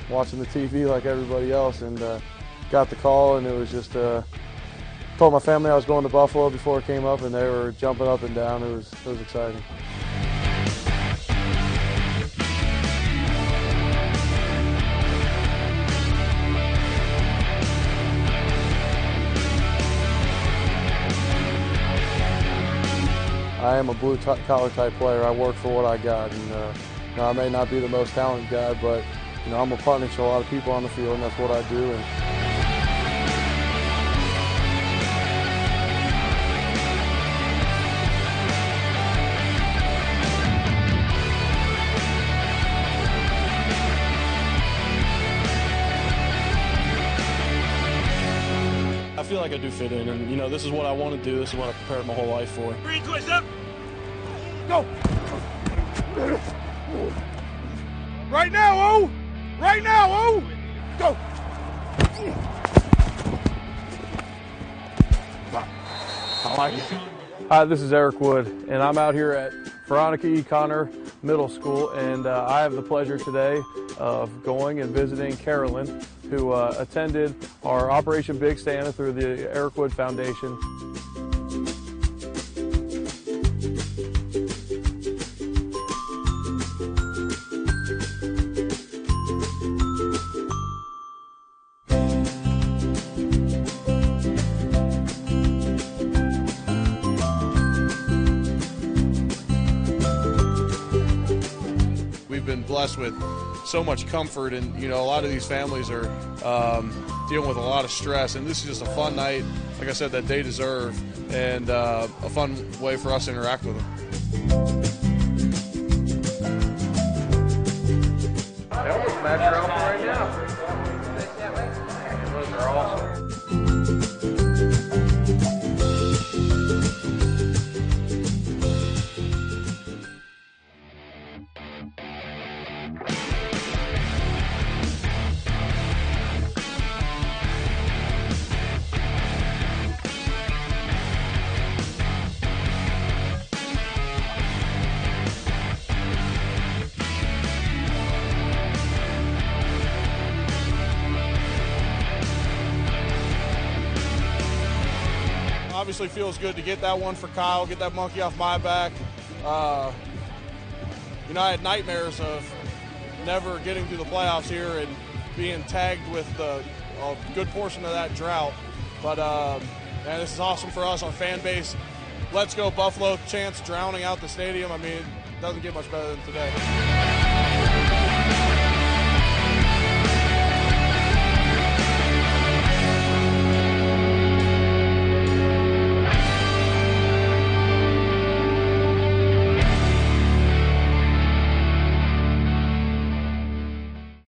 watching the TV like everybody else, and got the call, and it was just told my family I was going to Buffalo before it came up, and they were jumping up and down. It was exciting. I am a blue-collar type player. I work for what I got, and I may not be the most talented guy, but I'm a punish a lot of people on the field, and that's what I do. I feel like I do fit in, and this is what I want to do. This is what I prepared my whole life for. Green twist up. Go. Right now, O. Right now, O. Go. I like it. Hi, this is Eric Wood, and I'm out here at Veronica E. Connor Middle School, and I have the pleasure today of going and visiting Carolyn, who attended our Operation Big Santa through the Eric Wood Foundation. We've been blessed with so much comfort, and a lot of these families are dealing with a lot of stress, and this is just a fun night, like I said, that they deserve, and a fun way for us to interact with them. I almost match your alpha right now. Those are awesome. Obviously feels good to get that one for Kyle, get that monkey off my back. I had nightmares of never getting to the playoffs here and being tagged with a good portion of that drought. But man, this is awesome for us, our fan base. Let's go Buffalo chants drowning out the stadium. I mean, it doesn't get much better than today.